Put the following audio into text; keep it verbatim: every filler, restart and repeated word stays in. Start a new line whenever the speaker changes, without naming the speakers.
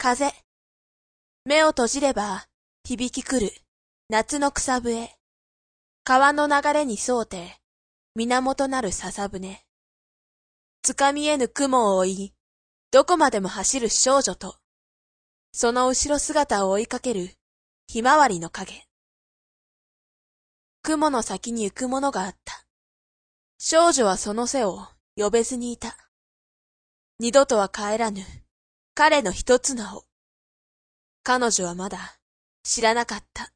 風。目を閉じれば響き来る夏の草笛。川の流れに沿うて源なる笹舟。つかみえぬ雲を追い、どこまでも走る少女と、その後ろ姿を追いかけるひまわりの影。雲の先に行くものがあった。少女はその背を呼べずにいた。二度とは帰らぬ彼の一つ名を。彼女はまだ知らなかった。